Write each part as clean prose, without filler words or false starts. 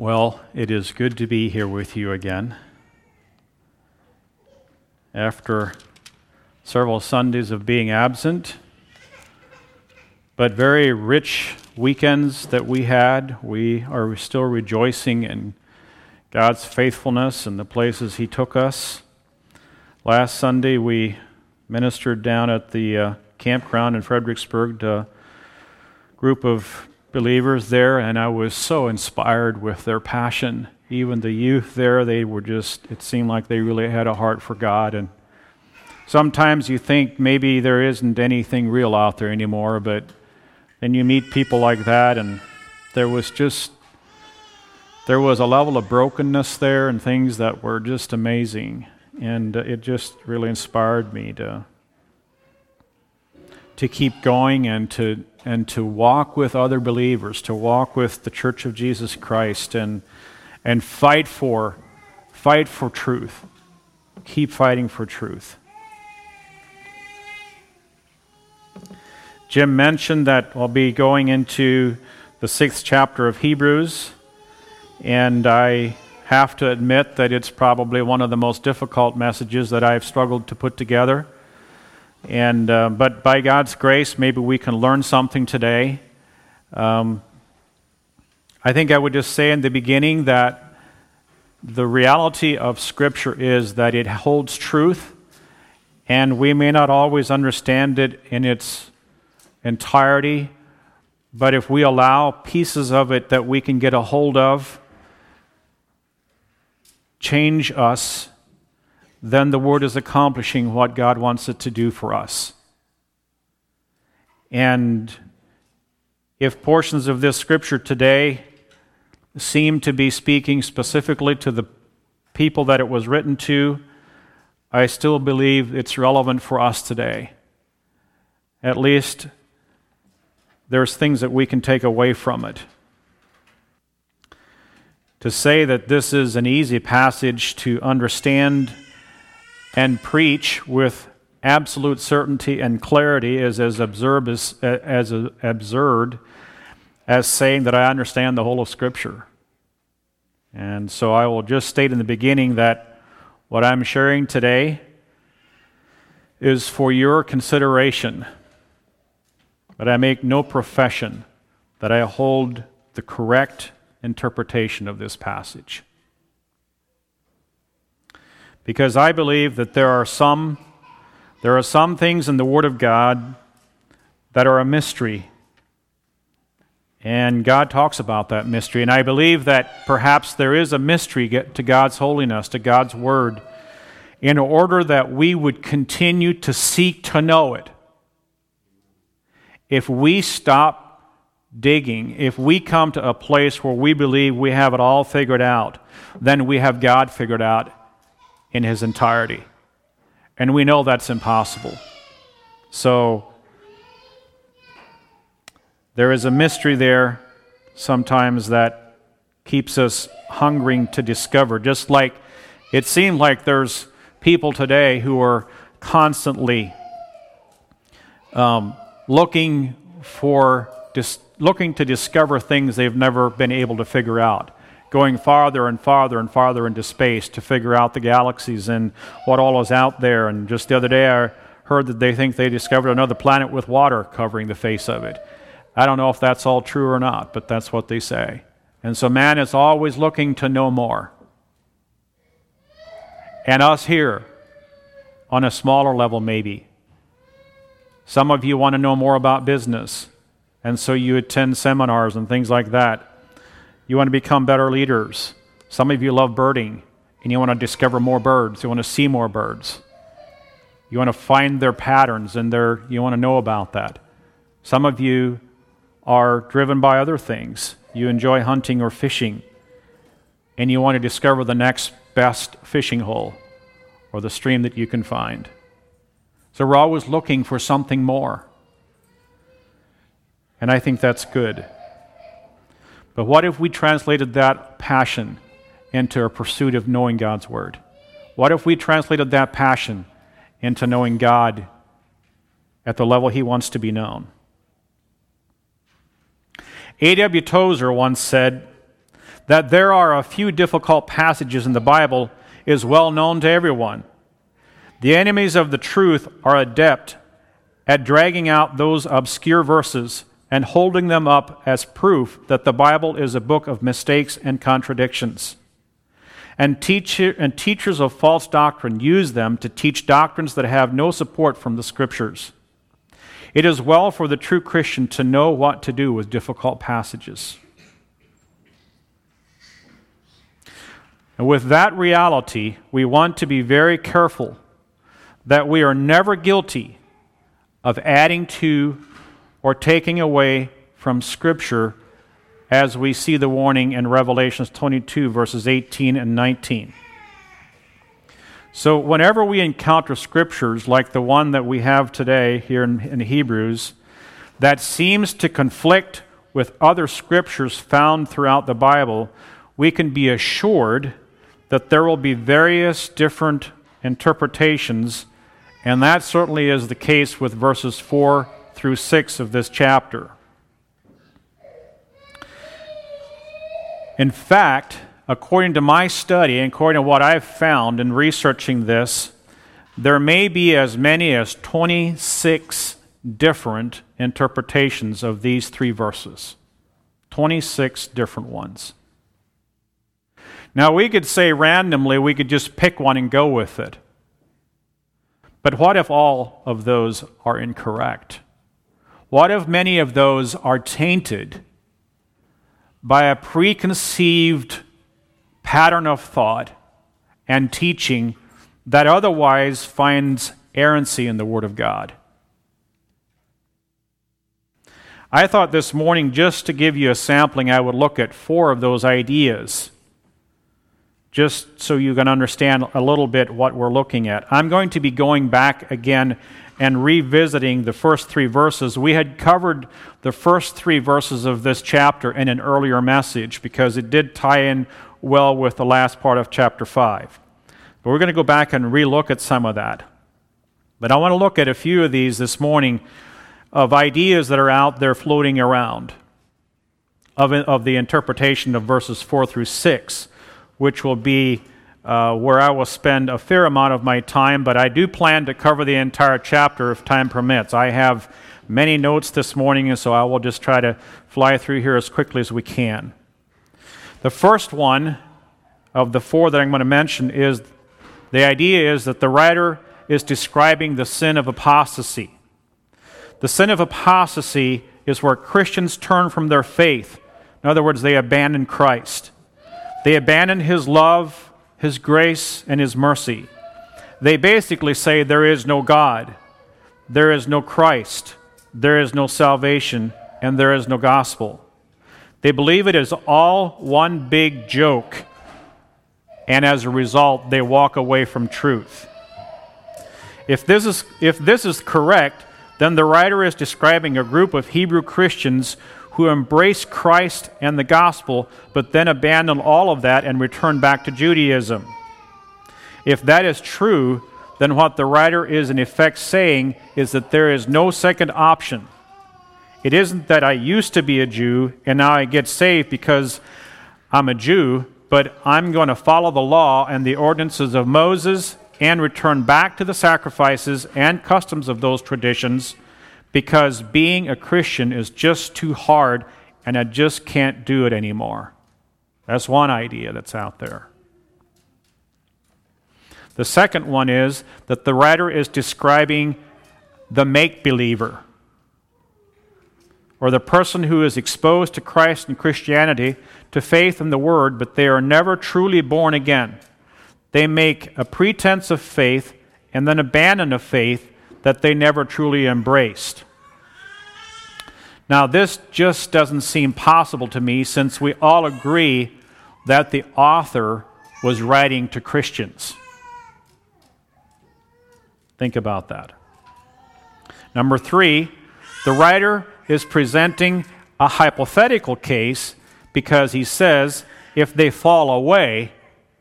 Well, it is good to be here with you again. After several Sundays of being absent, but very rich weekends that we had, we are still rejoicing in God's faithfulness and the places He took us. Last Sunday we ministered down at the campground in Fredericksburg to a group of believers there, and I was so inspired with their passion. Even the youth there, they were just, it seemed like they really had a heart for God. And sometimes you think maybe there isn't anything real out there anymore, but then you meet people like that, and there was a level of brokenness there and things that were just amazing. And it just really inspired me to keep going and to walk with other believers, to walk with the Church of Jesus Christ and fight for truth. Keep fighting for truth. Jim mentioned that I'll be going into the 6th chapter of Hebrews, and I have to admit that it's probably one of the most difficult messages that I've struggled to put together. And but by God's grace, maybe we can learn something today. I think I would just say in the beginning that the reality of Scripture is that it holds truth, and we may not always understand it in its entirety, but if we allow pieces of it that we can get a hold of change us, then the Word is accomplishing what God wants it to do for us. And if portions of this Scripture today seem to be speaking specifically to the people that it was written to, I still believe it's relevant for us today. At least there's things that we can take away from it. To say that this is an easy passage to understand and preach with absolute certainty and clarity is as absurd as saying that I understand the whole of Scripture. And so I will just state in the beginning that what I'm sharing today is for your consideration, but I make no profession that I hold the correct interpretation of this passage. Because I believe that there are some things in the Word of God that are a mystery. And God talks about that mystery. And I believe that perhaps there is a mystery to God's holiness, to God's Word, in order that we would continue to seek to know it. If we stop digging, if we come to a place where we believe we have it all figured out, then we have God figured out in His entirety. And we know that's impossible. So there is a mystery there sometimes that keeps us hungering to discover. Just like it seems like there's people today who are constantly looking to discover things they've never been able to figure out, going farther and farther and farther into space to figure out the galaxies and what all is out there. And just the other day I heard that they think they discovered another planet with water covering the face of it. I don't know if that's all true or not, but that's what they say. And so man is always looking to know more. And us here, on a smaller level maybe. Some of you want to know more about business, and so you attend seminars and things like that. You want to become better leaders. Some of you love birding, and you want to discover more birds. You want to see more birds. You want to find their patterns, and you want to know about that. Some of you are driven by other things. You enjoy hunting or fishing, and you want to discover the next best fishing hole or the stream that you can find. So we're always looking for something more. And I think that's good. But what if we translated that passion into a pursuit of knowing God's Word? What if we translated that passion into knowing God at the level He wants to be known? A.W. Tozer once said That there are a few difficult passages in the Bible is well known to everyone. The enemies of the truth are adept at dragging out those obscure verses and holding them up as proof that the Bible is a book of mistakes and contradictions. And teachers of false doctrine use them to teach doctrines that have no support from the Scriptures. It is well for the true Christian to know what to do with difficult passages. And with that reality, we want to be very careful that we are never guilty of adding to or taking away from Scripture, as we see the warning in Revelation 22, verses 18 and 19. So whenever we encounter Scriptures like the one that we have today here in Hebrews, that seems to conflict with other Scriptures found throughout the Bible, we can be assured that there will be various different interpretations, and that certainly is the case with verses 4 through 6 of this chapter. In fact, according to my study and according to what I've found in researching this, there may be as many as 26 different interpretations of these three verses. 26 different ones. Now, we could say randomly, we could just pick one and go with it. But what if all of those are incorrect? What if many of those are tainted by a preconceived pattern of thought and teaching that otherwise finds errancy in the Word of God? I thought this morning, just to give you a sampling, I would look at 4 of those ideas, just so you can understand a little bit what we're looking at. I'm going to be going back again and revisiting the first 3 verses. We had covered the first 3 verses of this chapter in an earlier message because it did tie in well with the last part of chapter 5. But we're going to go back and relook at some of that. But I want to look at a few of these this morning of ideas that are out there floating around of the interpretation of verses 4 through 6, which will be where I will spend a fair amount of my time, but I do plan to cover the entire chapter if time permits. I have many notes this morning, and so I will just try to fly through here as quickly as we can. The first one of the 4 that I'm going to mention is the idea is that the writer is describing the sin of apostasy. The sin of apostasy is where Christians turn from their faith. In other words, they abandon Christ. They abandon His love, His grace, and His mercy. They basically say there is no God, there is no Christ, there is no salvation, and there is no gospel. They believe it is all one big joke, and as a result, they walk away from truth. If this is correct, then the writer is describing a group of Hebrew Christians who embrace Christ and the gospel, but then abandon all of that and return back to Judaism. If that is true, then what the writer is in effect saying is that there is no second option. It isn't that I used to be a Jew and now I get saved because I'm a Jew, but I'm going to follow the law and the ordinances of Moses and return back to the sacrifices and customs of those traditions, because being a Christian is just too hard and I just can't do it anymore. That's one idea that's out there. The second one is that the writer is describing the make-believer, or the person who is exposed to Christ and Christianity, to faith in the Word, but they are never truly born again. They make a pretense of faith and then abandon a faith that they never truly embraced. Now, this just doesn't seem possible to me, since we all agree that the author was writing to Christians. Think about that. Number 3, the writer is presenting a hypothetical case because he says if they fall away,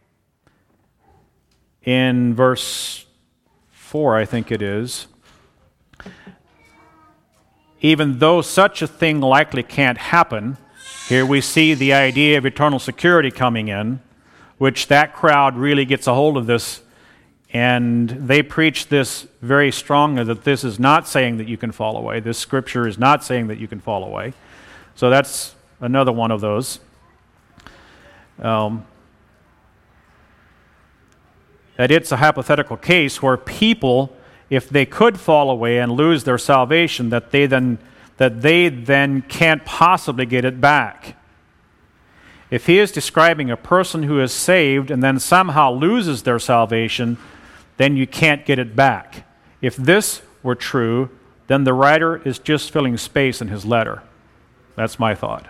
in verse 4, I think it is, even though such a thing likely can't happen, Here we see the idea of eternal security coming in, which that crowd really gets a hold of this, and they preach this very strongly, that this is not saying that you can fall away. This scripture is not saying that you can fall away. So that's another one of those. That it's a hypothetical case where people, if they could fall away and lose their salvation, that they then can't possibly get it back. If he is describing a person who is saved and then somehow loses their salvation, then you can't get it back. If this were true, then the writer is just filling space in his letter. That's my thought.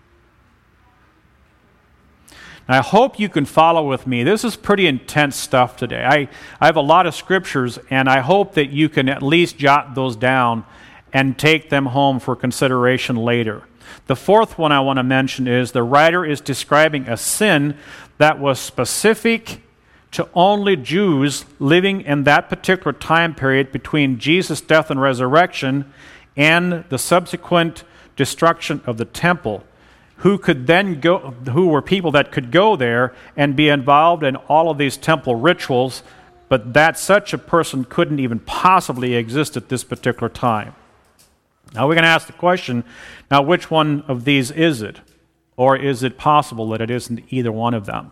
Now, I hope you can follow with me. This is pretty intense stuff today. I have a lot of scriptures, and I hope that you can at least jot those down and take them home for consideration later. The fourth one I want to mention is the writer is describing a sin that was specific to only Jews living in that particular time period between Jesus' death and resurrection and the subsequent destruction of the temple, who were people that could go there and be involved in all of these temple rituals, but that such a person couldn't even possibly exist at this particular time. Now we're going to ask the question, now which one of these is it? Or is it possible that it isn't either one of them?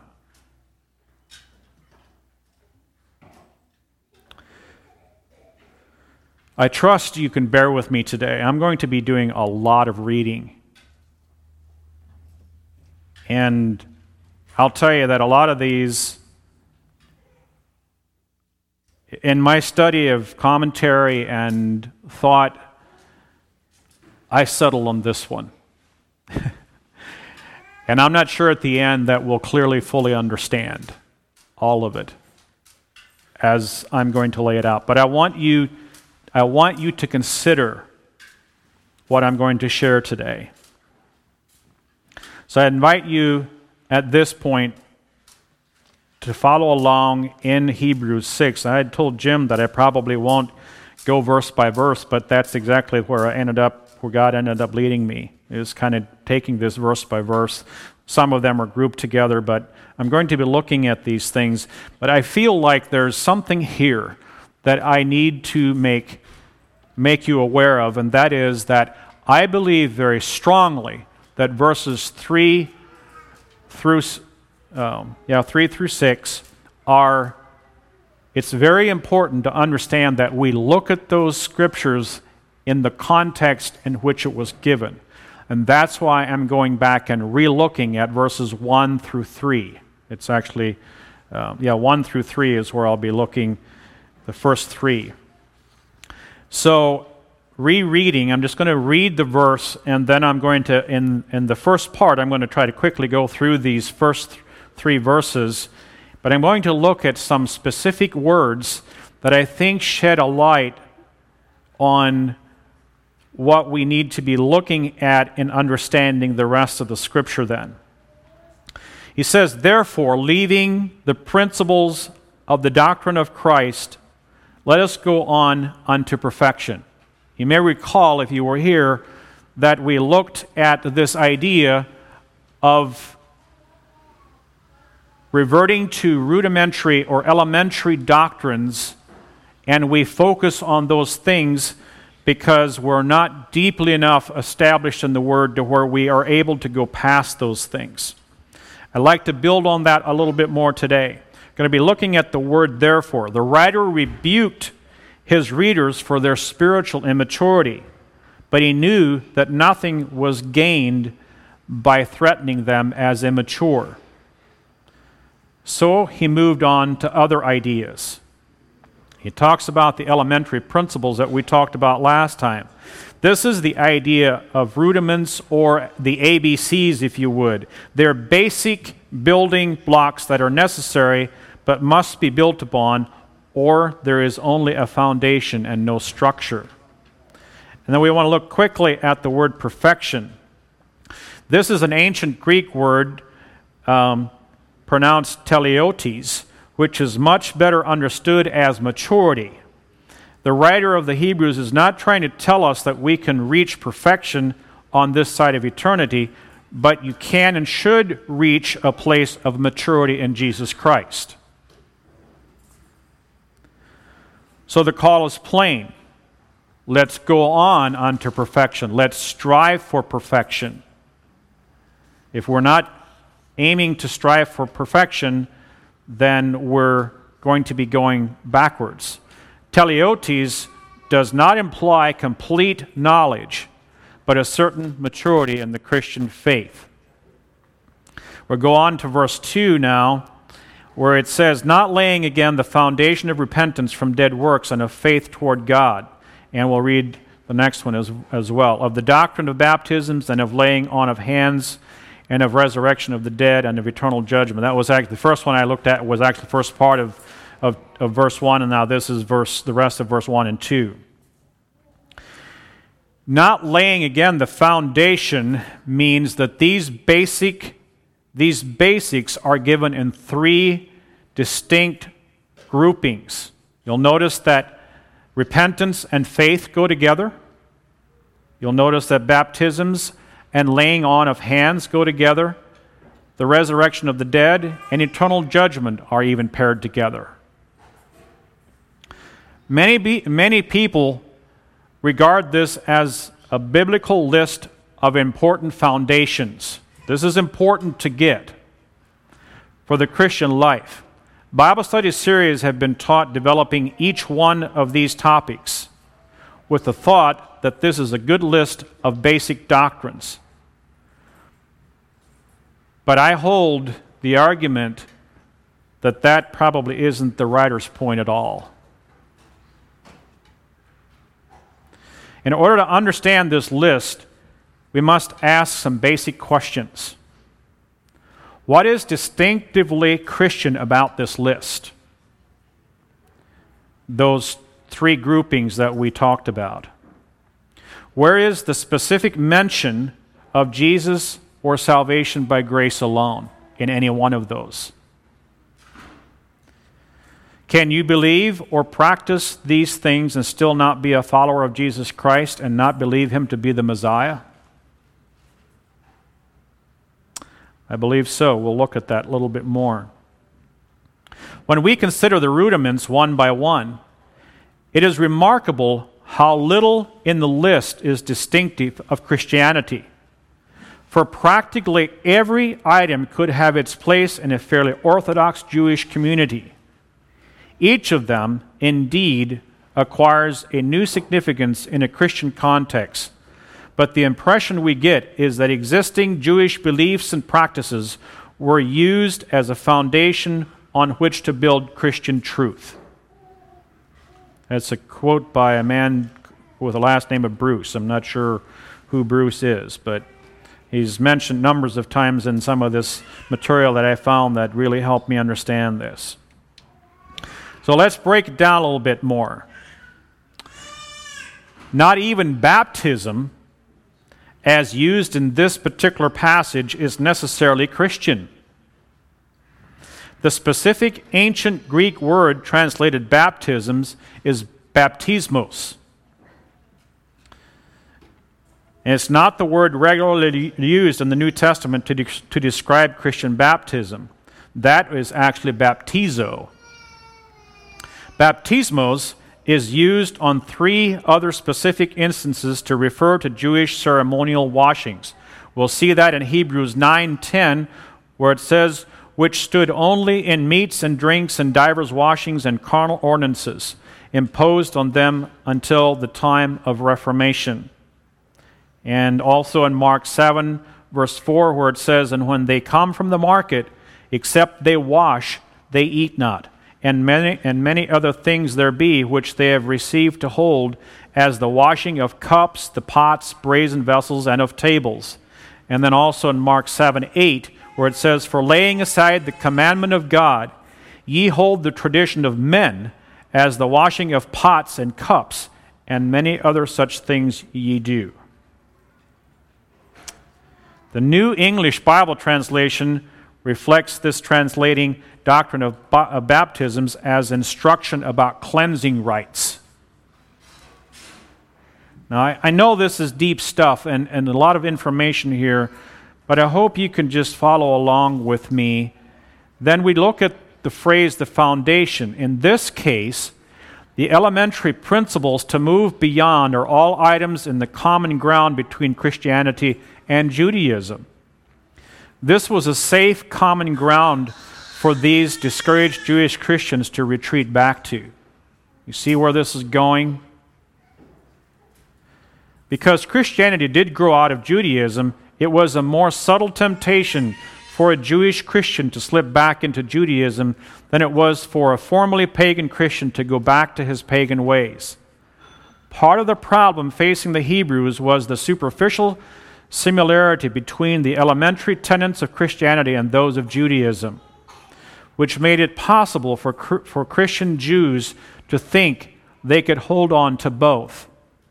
I trust you can bear with me today. I'm going to be doing a lot of reading. And I'll tell you that a lot of these, in my study of commentary and thought, I settle on this one. And I'm not sure at the end that we'll clearly, fully understand all of it as I'm going to lay it out. But I want you to consider what I'm going to share today. So I invite you at this point to follow along in Hebrews 6. I had told Jim that I probably won't go verse by verse, but that's exactly where God ended up leading me, is kind of taking this verse by verse. Some of them are grouped together, but I'm going to be looking at these things. But I feel like there's something here that I need to make you aware of, and that is that I believe very strongly that verses 3 through 6 are, it's very important to understand that we look at those scriptures in the context in which it was given. And that's why I'm going back and re-looking at verses 1 through 3. It's actually, 1 through 3 is where I'll be looking, the first three. So, rereading, I'm just going to read the verse, and then I'm going to, in the first part, I'm going to try to quickly go through these first three verses, but I'm going to look at some specific words that I think shed a light on what we need to be looking at in understanding the rest of the scripture then. He says, therefore, leaving the principles of the doctrine of Christ, let us go on unto perfection. You may recall, if you were here, that we looked at this idea of reverting to rudimentary or elementary doctrines, and we focus on those things because we're not deeply enough established in the Word to where we are able to go past those things. I'd like to build on that a little bit more today. I'm going to be looking at the word therefore. The writer rebuked his readers for their spiritual immaturity, but he knew that nothing was gained by threatening them as immature. So he moved on to other ideas. He talks about the elementary principles that we talked about last time. This is the idea of rudiments, or the ABCs, if you would. They're basic building blocks that are necessary but must be built upon, or there is only a foundation and no structure. And then we want to look quickly at the word perfection. This is an ancient Greek word pronounced teleiotes, which is much better understood as maturity. The writer of the Hebrews is not trying to tell us that we can reach perfection on this side of eternity, but you can and should reach a place of maturity in Jesus Christ. So the call is plain. Let's go on unto perfection. Let's strive for perfection. If we're not aiming to strive for perfection, then we're going to be going backwards. Teleotes does not imply complete knowledge, but a certain maturity in the Christian faith. We'll go on to verse 2 now, where it says, not laying again the foundation of repentance from dead works and of faith toward God. And we'll read the next one as well. Of the doctrine of baptisms and of laying on of hands and of resurrection of the dead and of eternal judgment. That was actually the first one I looked at was actually the first part of verse 1, and now this is the rest of verse 1 and 2. Not laying again the foundation means that these basics are given in three distinct groupings. You'll notice that repentance and faith go together. You'll notice that baptisms and laying on of hands go together. The resurrection of the dead and eternal judgment are even paired together. Many people regard this as a biblical list of important foundations. This is important to get for the Christian life. Bible study series have been taught developing each one of these topics with the thought that this is a good list of basic doctrines. But I hold the argument that that probably isn't the writer's point at all. In order to understand this list, we must ask some basic questions. What is distinctively Christian about this list? Those three groupings that we talked about. Where is the specific mention of Jesus or salvation by grace alone in any one of those? Can you believe or practice these things and still not be a follower of Jesus Christ and not believe him to be the Messiah? I believe so. We'll look at that a little bit more. When we consider the rudiments one by one, it is remarkable how little in the list is distinctive of Christianity. For practically every item could have its place in a fairly Orthodox Jewish community. Each of them, indeed, acquires a new significance in a Christian context. But the impression we get is that existing Jewish beliefs and practices were used as a foundation on which to build Christian truth. That's a quote by a man with the last name of Bruce. I'm not sure who Bruce is, but he's mentioned numbers of times in some of this material that I found that really helped me understand this. So let's break it down a little bit more. Not even baptism, as used in this particular passage, is necessarily Christian. The specific ancient Greek word translated baptisms is baptismos. And it's not the word regularly used in the New Testament to describe Christian baptism. That is actually baptizo. Baptismos is used on three other specific instances to refer to Jewish ceremonial washings. We'll see that in Hebrews 9:10, where it says, which stood only in meats and drinks and divers washings and carnal ordinances, imposed on them until the time of Reformation. And also in Mark 7, verse 4, where it says, and when they come from the market, except they wash, they eat not. And many other things there be, which they have received to hold, as the washing of cups, the pots, brazen vessels, and of tables. And then also in Mark 7:8, where it says, for laying aside the commandment of God, ye hold the tradition of men, as the washing of pots and cups, and many other such things ye do. The New English Bible Translation reflects this translating doctrine of baptisms as instruction about cleansing rites. Now, I know this is deep stuff and a lot of information here, but I hope you can just follow along with me. Then we look at the phrase, the foundation. In this case, the elementary principles to move beyond are all items in the common ground between Christianity and Judaism. This was a safe common ground for these discouraged Jewish Christians to retreat back to. You see where this is going? Because Christianity did grow out of Judaism, it was a more subtle temptation for a Jewish Christian to slip back into Judaism than it was for a formerly pagan Christian to go back to his pagan ways. Part of the problem facing the Hebrews was the superficial similarity between the elementary tenets of Christianity and those of Judaism, which made it possible for Christian Jews to think they could hold on to both.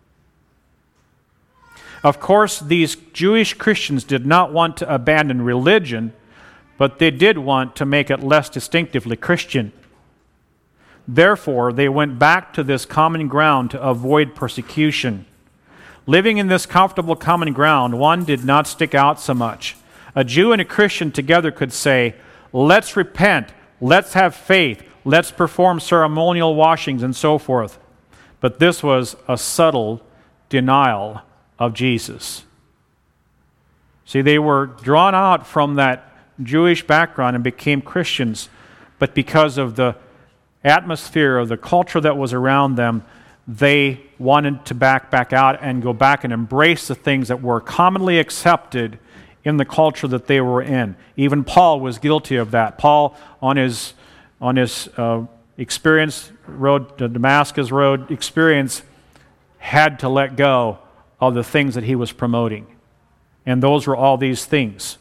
Of course, these Jewish Christians did not want to abandon religion, but they did want to make it less distinctively Christian. Therefore, they went back to this common ground to avoid persecution. Living in this comfortable common ground, one did not stick out so much. A Jew and a Christian together could say, let's repent, let's have faith, let's perform ceremonial washings and so forth. But this was a subtle denial of Jesus. See, they were drawn out from that Jewish background and became Christians, but because of the atmosphere of the culture that was around them, they wanted to back out and go back and embrace the things that were commonly accepted in the culture that they were in. Even Paul was guilty of that. Paul, on his experience road to Damascus road experience, had to let go of the things that he was promoting. And those were all these things.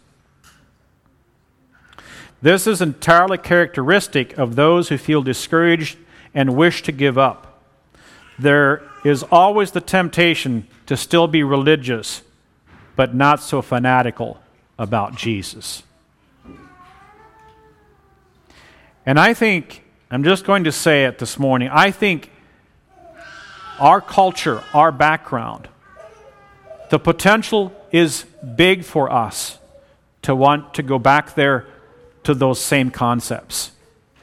This is entirely characteristic of those who feel discouraged and wish to give up. There is always the temptation to still be religious, but not so fanatical about Jesus. And I think, I'm just going to say it this morning, I think our culture, our background, the potential is big for us to want to go back there to those same concepts.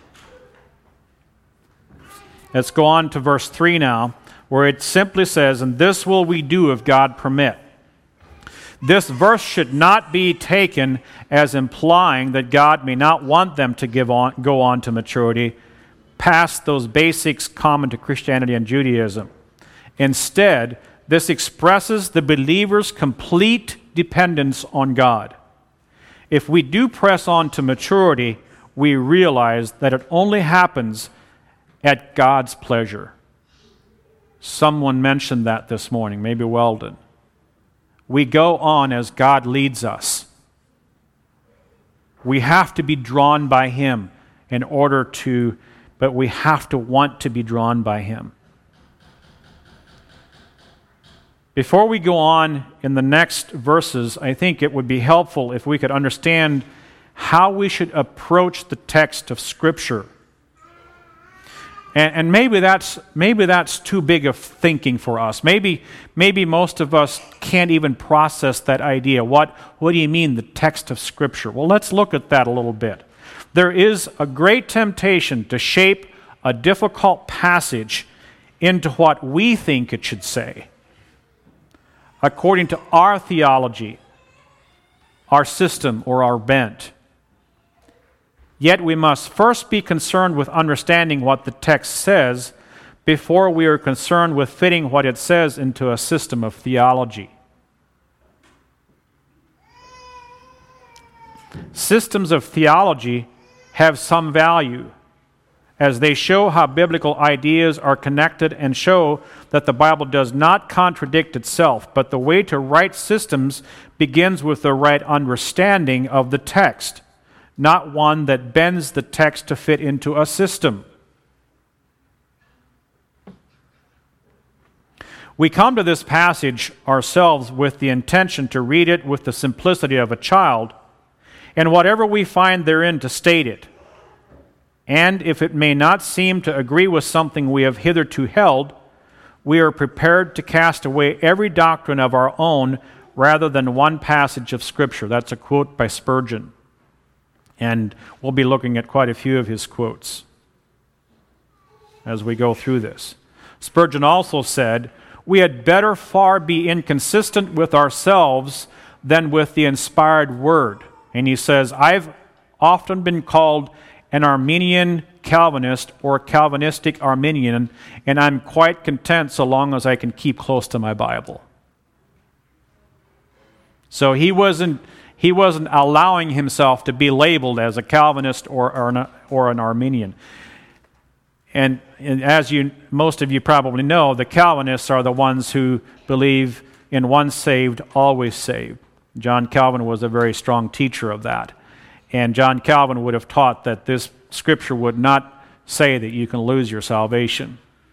Let's go on to verse 3 now, where it simply says, and this will we do if God permit. This verse should not be taken as implying that God may not want them to go on to maturity past those basics common to Christianity and Judaism. Instead, this expresses the believer's complete dependence on God. If we do press on to maturity, we realize that it only happens at God's pleasure. Someone mentioned that this morning, maybe Weldon. We go on as God leads us. We have to be drawn by Him but we have to want to be drawn by Him. Before we go on in the next verses, I think it would be helpful if we could understand how we should approach the text of Scripture. And maybe that's too big of thinking for us. Maybe most of us can't even process that idea. What do you mean, the text of Scripture? Well, let's look at that a little bit. There is a great temptation to shape a difficult passage into what we think it should say, according to our theology, our system, or our bent. Yet we must first be concerned with understanding what the text says before we are concerned with fitting what it says into a system of theology. Systems of theology have some value, as they show how biblical ideas are connected and show that the Bible does not contradict itself, but the way to right systems begins with the right understanding of the text, not one that bends the text to fit into a system. We come to this passage ourselves with the intention to read it with the simplicity of a child, and whatever we find therein to state it. And if it may not seem to agree with something we have hitherto held, we are prepared to cast away every doctrine of our own rather than one passage of Scripture. That's a quote by Spurgeon. And we'll be looking at quite a few of his quotes as we go through this. Spurgeon also said, "We had better far be inconsistent with ourselves than with the inspired word." And he says, "I've often been called an Arminian Calvinist or Calvinistic Arminian, and I'm quite content so long as I can keep close to my Bible." So he wasn't allowing himself to be labeled as a Calvinist or an Arminian. And as most of you probably know, the Calvinists are the ones who believe in once saved, always saved. John Calvin was a very strong teacher of that. And John Calvin would have taught that this Scripture would not say that you can lose your salvation.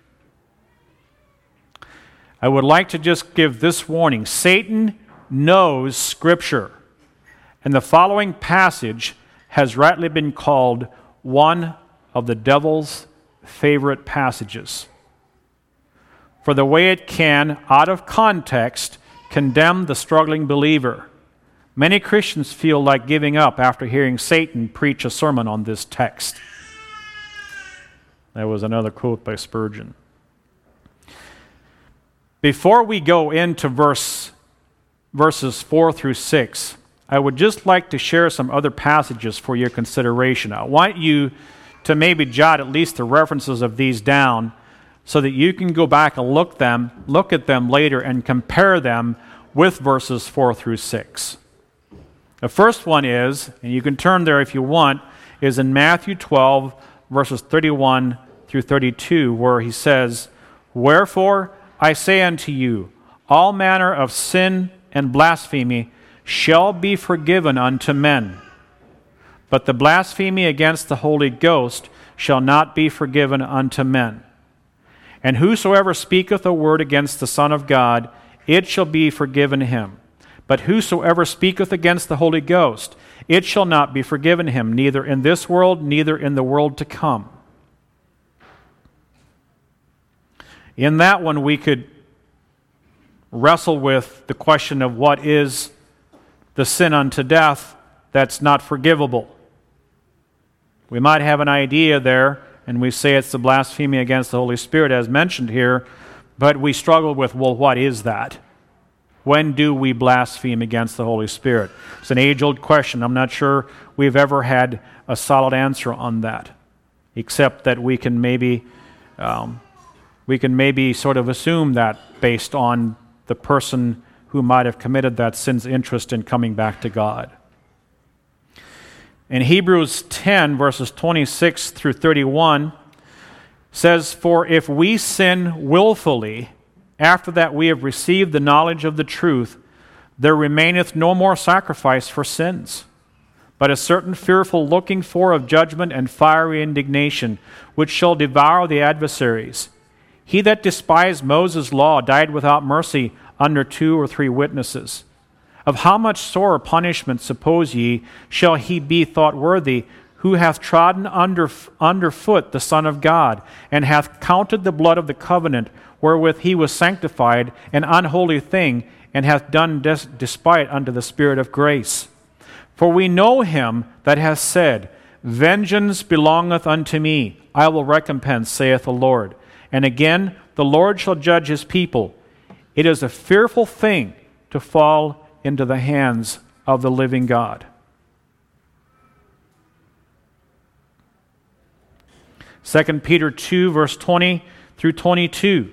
I would like to just give this warning. Satan knows Scripture. And the following passage has rightly been called one of the devil's favorite passages. For the way it can, out of context, condemn the struggling believer. Many Christians feel like giving up after hearing Satan preach a sermon on this text. That was another quote by Spurgeon. Before we go into verses 4 through 6, I would just like to share some other passages for your consideration. I want you to maybe jot at least the references of these down so that you can go back and look at them later and compare them with verses 4 through 6. The first one is, and you can turn there if you want, is in Matthew 12, verses 31 through 32, where he says, "Wherefore I say unto you, all manner of sin and blasphemy shall be forgiven unto men. But the blasphemy against the Holy Ghost shall not be forgiven unto men. And whosoever speaketh a word against the Son of God, it shall be forgiven him. But whosoever speaketh against the Holy Ghost, it shall not be forgiven him, neither in this world, neither in the world to come." In that one, we could wrestle with the question of what is the sin unto death that's not forgivable. We might have an idea there, and we say it's the blasphemy against the Holy Spirit as mentioned here, but we struggle with, well, what is that? When do we blaspheme against the Holy Spirit? It's an age-old question. I'm not sure we've ever had a solid answer on that, except that we can maybe sort of assume that based on the person who might have committed that sin's interest in coming back to God. In Hebrews 10, verses 26 through 31, says, "For if we sin willfully, after that we have received the knowledge of the truth, there remaineth no more sacrifice for sins, but a certain fearful looking for of judgment and fiery indignation, which shall devour the adversaries. He that despised Moses' law died without mercy under 2 or 3 witnesses. Of how much sorer punishment, suppose ye, shall he be thought worthy, who hath trodden under foot the Son of God, and hath counted the blood of the covenant, wherewith he was sanctified, an unholy thing, and hath done despite unto the Spirit of grace? For we know him that hath said, Vengeance belongeth unto me, I will recompense, saith the Lord. And again, the Lord shall judge his people. It is a fearful thing to fall into the hands of the living God." 2 Peter 2, verse 20 through 22.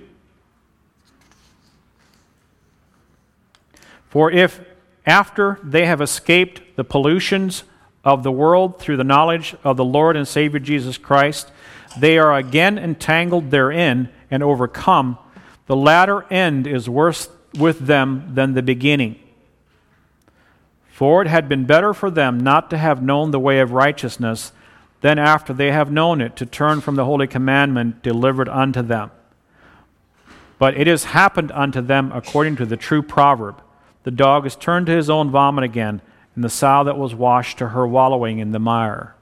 "For if, after they have escaped the pollutions of the world through the knowledge of the Lord and Savior Jesus Christ, they are again entangled therein and overcome, the latter end is worse with them than the beginning. For it had been better for them not to have known the way of righteousness than after they have known it to turn from the holy commandment delivered unto them. But it has happened unto them according to the true proverb, the dog is turned to his own vomit again, and the sow that was washed to her wallowing in the mire."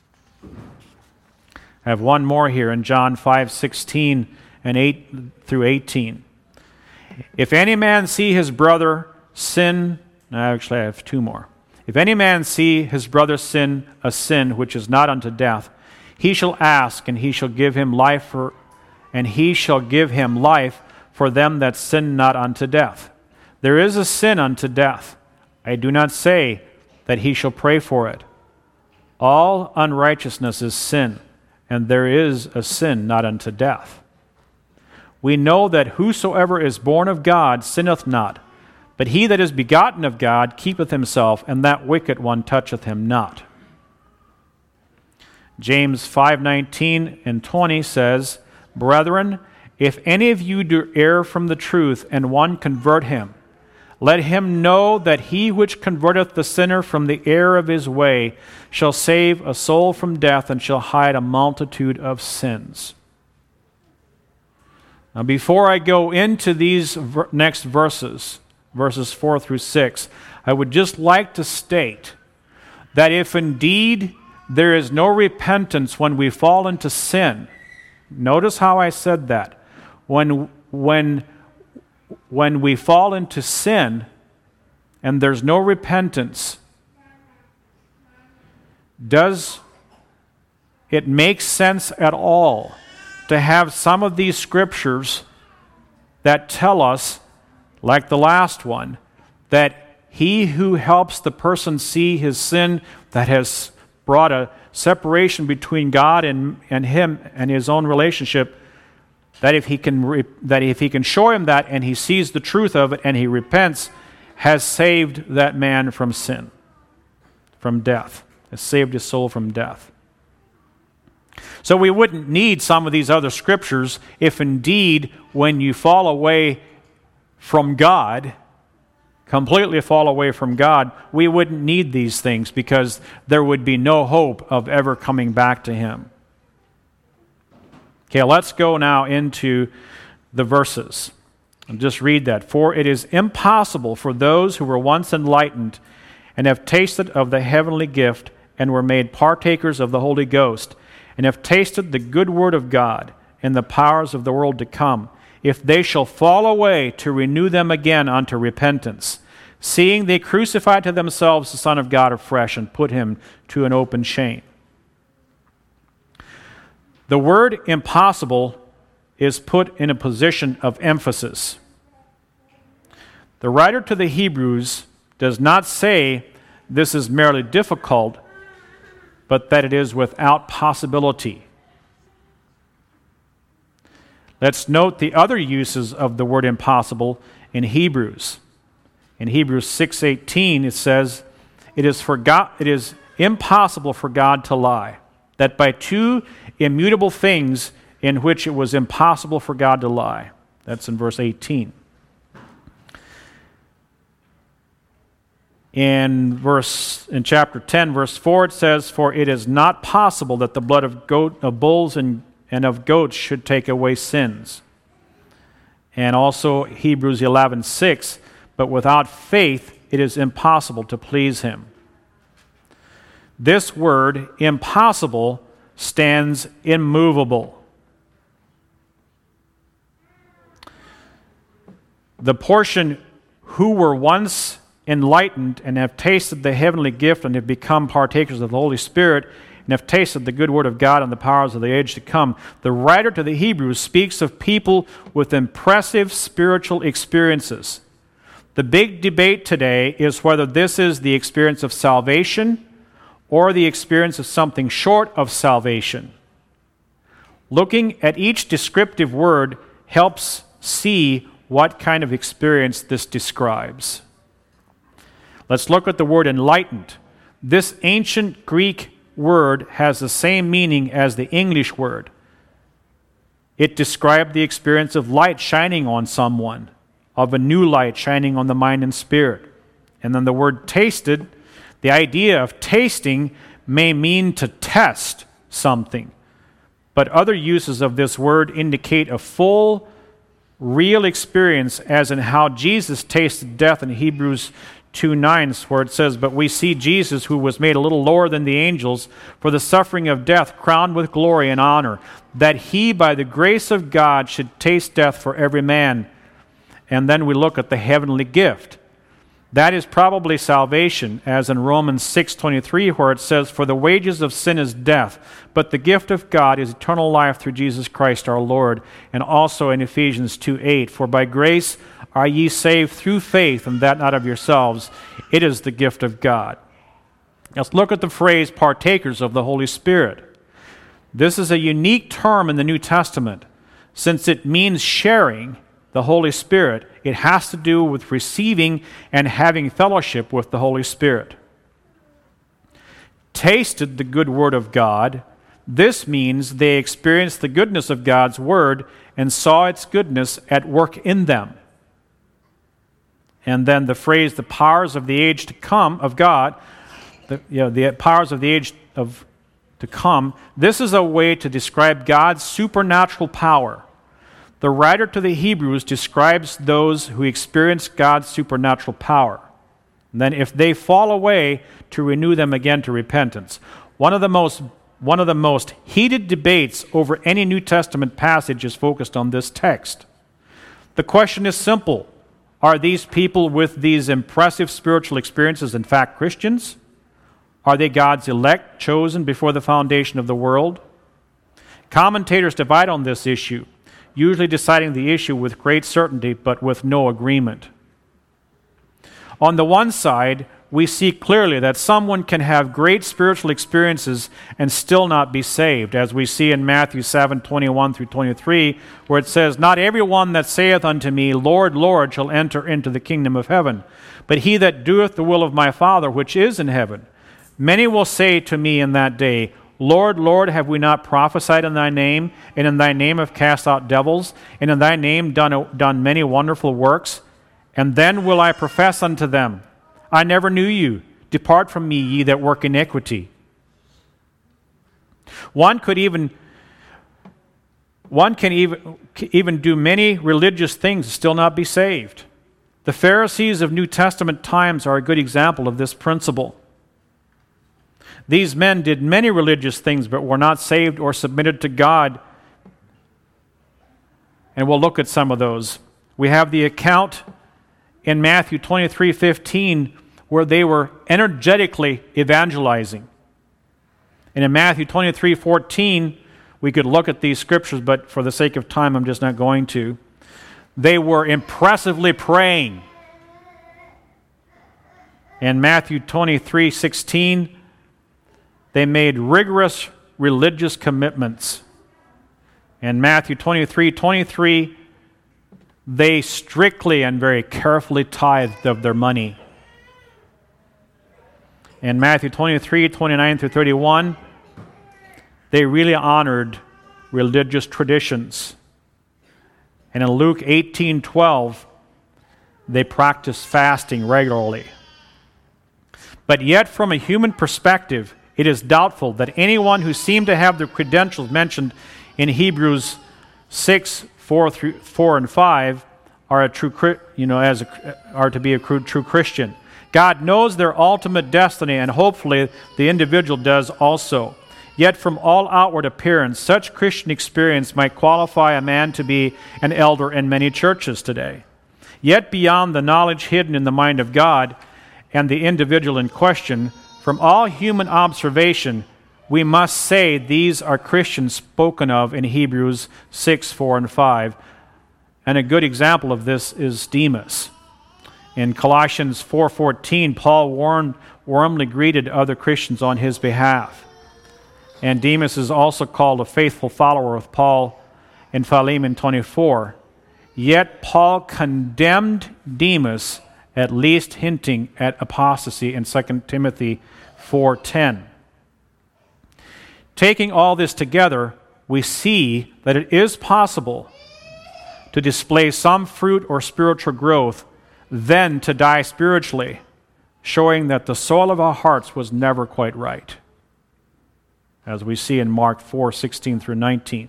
I have one more here in John 5:16 and 8 through 18. "If any man see his brother sin, actually I have two more. If any man see his brother sin a sin which is not unto death, he shall ask, and he shall give him life for them that sin not unto death. There is a sin unto death. I do not say that he shall pray for it. All unrighteousness is sin, and there is a sin not unto death. We know that whosoever is born of God sinneth not, but he that is begotten of God keepeth himself, and that wicked one toucheth him not. James 5:19 and 20 says, Brethren, if any of you do err from the truth, and one convert him, let him know that he which converteth the sinner from the error of his way shall save a soul from death, and shall hide a multitude of sins. Now, before I go into these next verses 4 through 6, I would just like to state that if indeed there is no repentance when we fall into sin, notice how I said that. When we fall into sin and there's no repentance, does it make sense at all to have some of these scriptures that tell us, like the last one, that he who helps the person see his sin that has brought a separation between God and him and his own relationship, that if he can show him that and he sees the truth of it and he repents, has saved that man from sin, from death, has saved his soul from death. So we wouldn't need some of these other scriptures if indeed when you fall away from God, completely fall away from God, we wouldn't need these things because there would be no hope of ever coming back to him. Okay, let's go now into the verses. I'll just read that. For it is impossible for those who were once enlightened and have tasted of the heavenly gift and were made partakers of the Holy Ghost and have tasted the good word of God and the powers of the world to come, if they shall fall away, to renew them again unto repentance, seeing they crucified to themselves the Son of God afresh and put him to an open shame. The word impossible is put in a position of emphasis. The writer to the Hebrews does not say this is merely difficult, but that it is without possibility. Let's note the other uses of the word impossible in Hebrews. In Hebrews 6:18 it says, it is impossible for God to lie, that by two immutable things in which it was impossible for God to lie. That's in verse 18. In chapter 10, verse 4, it says, For it is not possible that the blood of bulls and of goats should take away sins. And also Hebrews 11:6, But without faith it is impossible to please him. This word, impossible, stands immovable. The portion, who were once enlightened and have tasted the heavenly gift and have become partakers of the Holy Spirit and have tasted the good word of God and the powers of the age to come. The writer to the Hebrews speaks of people with impressive spiritual experiences. The big debate today is whether this is the experience of salvation or the experience of something short of salvation. Looking at each descriptive word helps see what kind of experience this describes. Let's look at the word enlightened. This ancient Greek word has the same meaning as the English word. It described the experience of light shining on someone, of a new light shining on the mind and spirit. And then the word tasted, the idea of tasting may mean to test something. But other uses of this word indicate a full, real experience, as in how Jesus tasted death in Hebrews 2:9, where it says, But we see Jesus, who was made a little lower than the angels, for the suffering of death, crowned with glory and honor, that he, by the grace of God, should taste death for every man. And then we look at the heavenly gift. That is probably salvation, as in Romans 6:23, where it says, "For the wages of sin is death, but the gift of God is eternal life through Jesus Christ our Lord." And also in Ephesians 2:8, "For by grace are ye saved through faith, and that not of yourselves. It is the gift of God." Let's look at the phrase partakers of the Holy Spirit. This is a unique term in the New Testament. Since it means sharing the Holy Spirit, it has to do with receiving and having fellowship with the Holy Spirit. Tasted the good word of God. This means they experienced the goodness of God's word and saw its goodness at work in them. And then the phrase, the powers of the age to come, of God, the powers of the age to come, this is a way to describe God's supernatural power. The writer to the Hebrews describes those who experience God's supernatural power. And then if they fall away, to renew them again to repentance. One of the most heated debates over any New Testament passage is focused on this text. The question is simple. Are these people with these impressive spiritual experiences in fact Christians? Are they God's elect, chosen before the foundation of the world? Commentators divide on this issue, usually deciding the issue with great certainty but with no agreement. On the one side, we see clearly that someone can have great spiritual experiences and still not be saved, as we see in Matthew 7:21 through 23, where it says, "Not everyone that saith unto me, Lord, Lord, shall enter into the kingdom of heaven, but he that doeth the will of my Father which is in heaven. Many will say to me in that day, Lord, Lord, have we not prophesied in thy name, and in thy name have cast out devils, and in thy name done many wonderful works? And then will I profess unto them, I never knew you. Depart from me, ye that work iniquity." One can even do many religious things and still not be saved. The Pharisees of New Testament times are a good example of this principle. These men did many religious things but were not saved or submitted to God. And we'll look at some of those. We have the account in Matthew 23:15 where they were energetically evangelizing. And in Matthew 23:14, we could look at these scriptures, but for the sake of time, I'm just not going to. They were impressively praying. In Matthew 23:16, they made rigorous religious commitments. In Matthew 23:23, they strictly and very carefully tithed of their money. In Matthew 23:29 through 31, they really honored religious traditions. And in Luke 18:12, they practiced fasting regularly. But yet, from a human perspective, it is doubtful that anyone who seemed to have the credentials mentioned in Hebrews 6:4 and 5 are to be a true Christian. God knows their ultimate destiny, and hopefully the individual does also. Yet from all outward appearance, such Christian experience might qualify a man to be an elder in many churches today. Yet beyond the knowledge hidden in the mind of God and the individual in question, from all human observation, we must say these are Christians spoken of in Hebrews 6:4 and 5. And a good example of this is Demas. In Colossians 4:14, Paul warmly greeted other Christians on his behalf. And Demas is also called a faithful follower of Paul in Philemon 24. Yet Paul condemned Demas, at least hinting at apostasy in 2 Timothy 4:10. Taking all this together, we see that it is possible to display some fruit or spiritual growth, then to die spiritually, showing that the soil of our hearts was never quite right, as we see in Mark 4:16 through 19.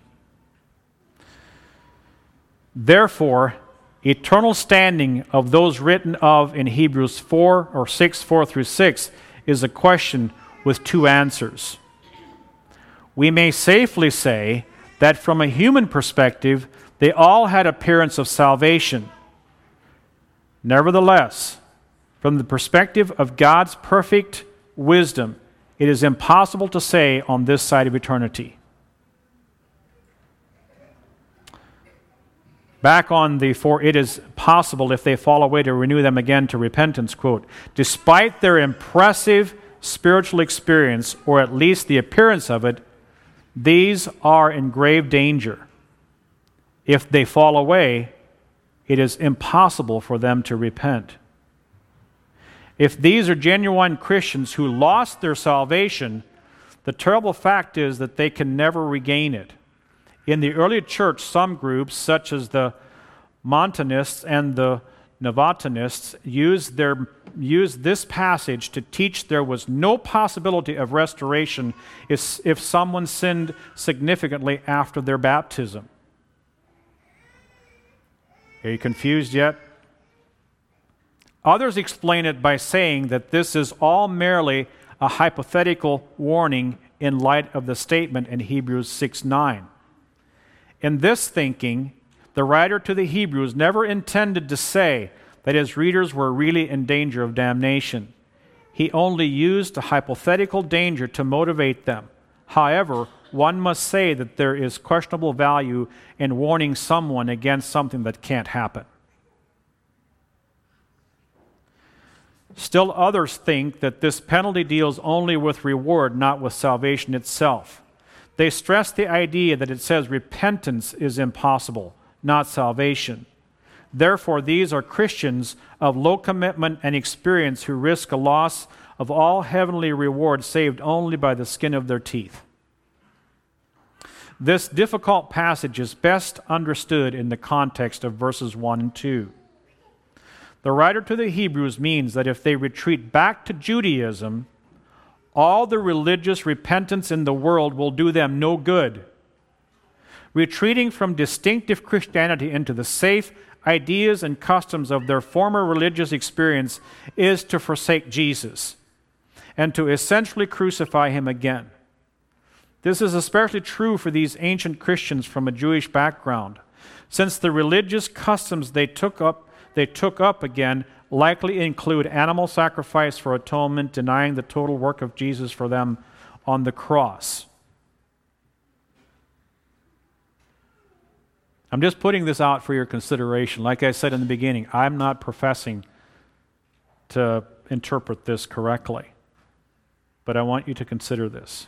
Therefore, eternal standing of those written of in Hebrews 4 through 6 is a question with two answers. We may safely say that from a human perspective, they all had appearance of salvation. Nevertheless, From the perspective of God's perfect wisdom, it is impossible to say on this side of eternity. Back on the for it is possible if they fall away to renew them again to repentance, quote, despite their impressive spiritual experience, or at least the appearance of it, these are in grave danger. If they fall away, it is impossible for them to repent. If these are genuine Christians who lost their salvation, the terrible fact is that they can never regain it. In the early church, some groups, such as the Montanists and the Novatianists, used this passage to teach there was no possibility of restoration if someone sinned significantly after their baptism. Are you confused yet? Others explain it by saying that this is all merely a hypothetical warning in light of the statement in Hebrews 6:9. In this thinking, the writer to the Hebrews never intended to say that his readers were really in danger of damnation. He only used a hypothetical danger to motivate them. However, one must say that there is questionable value in warning someone against something that can't happen. Still others think that this penalty deals only with reward, not with salvation itself. They stress the idea that it says repentance is impossible, not salvation. Therefore, these are Christians of low commitment and experience who risk a loss of all heavenly reward saved only by the skin of their teeth. This difficult passage is best understood in the context of verses 1 and 2. The writer to the Hebrews means that if they retreat back to Judaism, all the religious repentance in the world will do them no good. Retreating from distinctive Christianity into the safe ideas and customs of their former religious experience is to forsake Jesus and to essentially crucify him again. This is especially true for these ancient Christians from a Jewish background, since the religious customs they took up again likely include animal sacrifice for atonement, denying the total work of Jesus for them on the cross. I'm just putting this out for your consideration. Like I said in the beginning, I'm not professing to interpret this correctly, but I want you to consider this.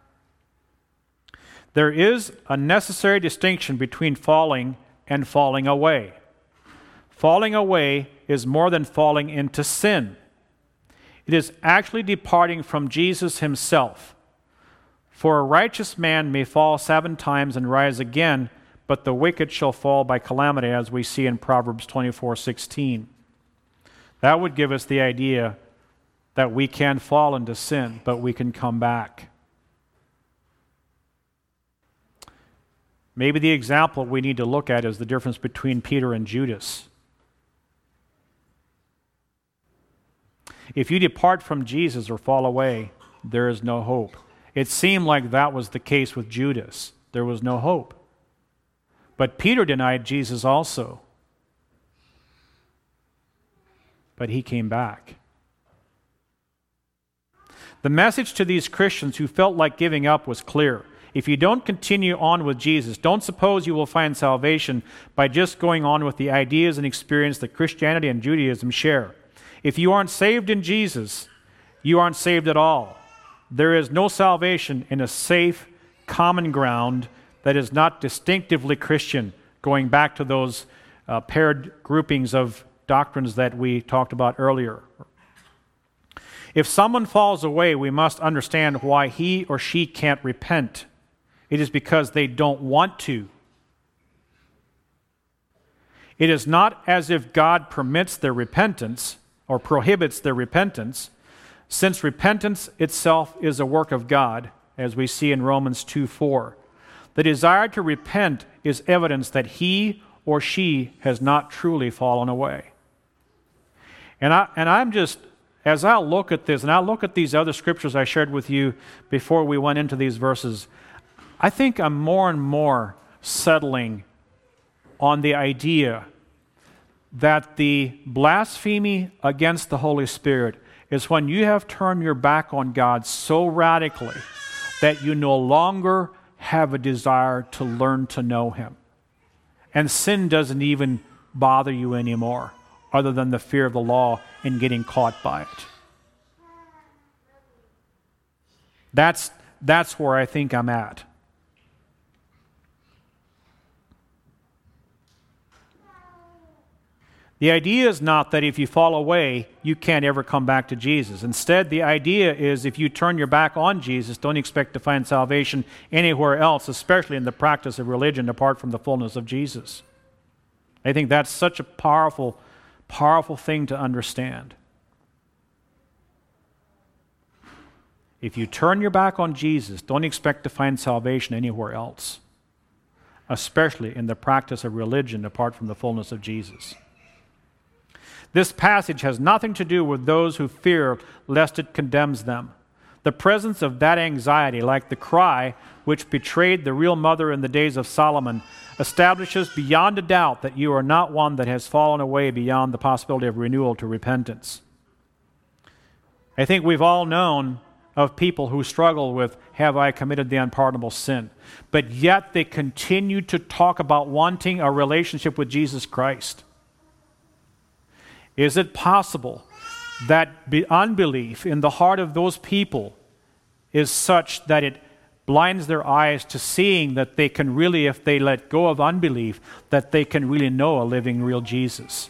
There is a necessary distinction between falling and falling away. Falling away is more than falling into sin. It is actually departing from Jesus himself. For a righteous man may fall 7 times and rise again, but the wicked shall fall by calamity, as we see in Proverbs 24:16. That would give us the idea that we can fall into sin, but we can come back. Maybe the example we need to look at is the difference between Peter and Judas. If you depart from Jesus or fall away, there is no hope. It seemed like that was the case with Judas. There was no hope. But Peter denied Jesus also. But he came back. The message to these Christians who felt like giving up was clear. If you don't continue on with Jesus, don't suppose you will find salvation by just going on with the ideas and experience that Christianity and Judaism share. If you aren't saved in Jesus, you aren't saved at all. There is no salvation in a safe, common ground that is not distinctively Christian, going back to those paired groupings of doctrines that we talked about earlier. If someone falls away, we must understand why he or she can't repent. It is because they don't want to. It is not as if God permits their repentance or prohibits their repentance, since repentance itself is a work of God, as we see in Romans 2:4. The desire to repent is evidence that he or she has not truly fallen away. And I'm just, as I look at this, and I look at these other scriptures I shared with you before we went into these verses, I think I'm more and more settling on the idea that the blasphemy against the Holy Spirit is when you have turned your back on God so radically that you no longer have a desire to learn to know Him. And sin doesn't even bother you anymore, other than the fear of the law and getting caught by it. That's where I think I'm at. The idea is not that if you fall away, you can't ever come back to Jesus. Instead, the idea is if you turn your back on Jesus, don't expect to find salvation anywhere else, especially in the practice of religion apart from the fullness of Jesus. I think that's such a powerful, powerful thing to understand. If you turn your back on Jesus, don't expect to find salvation anywhere else, especially in the practice of religion apart from the fullness of Jesus. This passage has nothing to do with those who fear lest it condemns them. The presence of that anxiety, like the cry which betrayed the real mother in the days of Solomon, establishes beyond a doubt that you are not one that has fallen away beyond the possibility of renewal to repentance. I think we've all known of people who struggle with, have I committed the unpardonable sin? But yet they continue to talk about wanting a relationship with Jesus Christ. Is it possible that unbelief in the heart of those people is such that it blinds their eyes to seeing that they can really, if they let go of unbelief, that they can really know a living, real Jesus?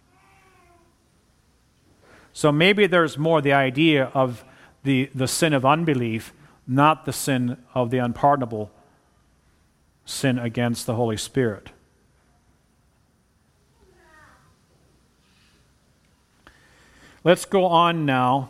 So maybe there's more the idea of the sin of unbelief, not the sin of the unpardonable sin against the Holy Spirit. Let's go on now.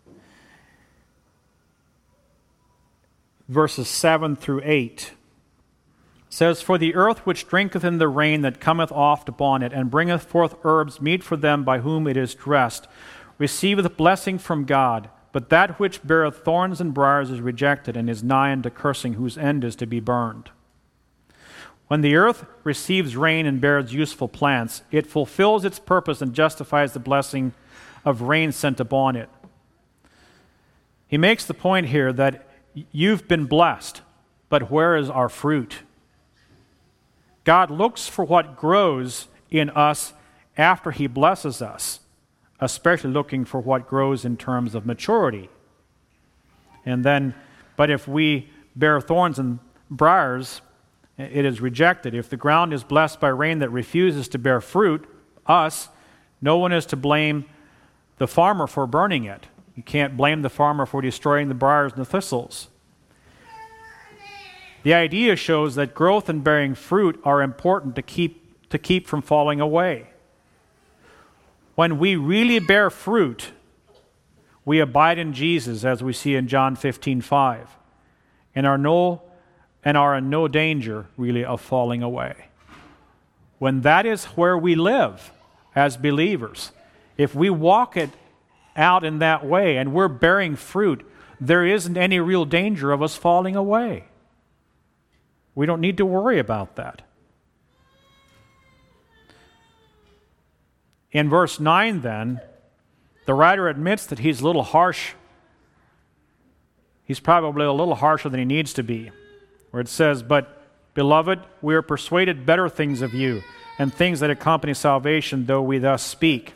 Verses 7 through 8. It says, For the earth which drinketh in the rain that cometh oft upon it, and bringeth forth herbs meet for them by whom it is dressed, receiveth blessing from God. But that which beareth thorns and briars is rejected, and is nigh unto cursing, whose end is to be burned. When the earth receives rain and bears useful plants, it fulfills its purpose and justifies the blessing of rain sent upon it. He makes the point here that you've been blessed, but where is our fruit? God looks for what grows in us after He blesses us, especially looking for what grows in terms of maturity. But if we bear thorns and briars, it is rejected. If the ground is blessed by rain that refuses to bear fruit, no one is to blame the farmer for burning it. You can't blame the farmer for destroying the briars and the thistles. The idea shows that growth and bearing fruit are important to keep from falling away. When we really bear fruit, we abide in Jesus, as we see in John 15:5, and are in no danger, really, of falling away. When that is where we live as believers, if we walk it out in that way and we're bearing fruit, there isn't any real danger of us falling away. We don't need to worry about that. In verse 9 then, the writer admits that he's a little harsh. He's probably a little harsher than he needs to be, where it says, But, beloved, we are persuaded better things of you, and things that accompany salvation, though we thus speak.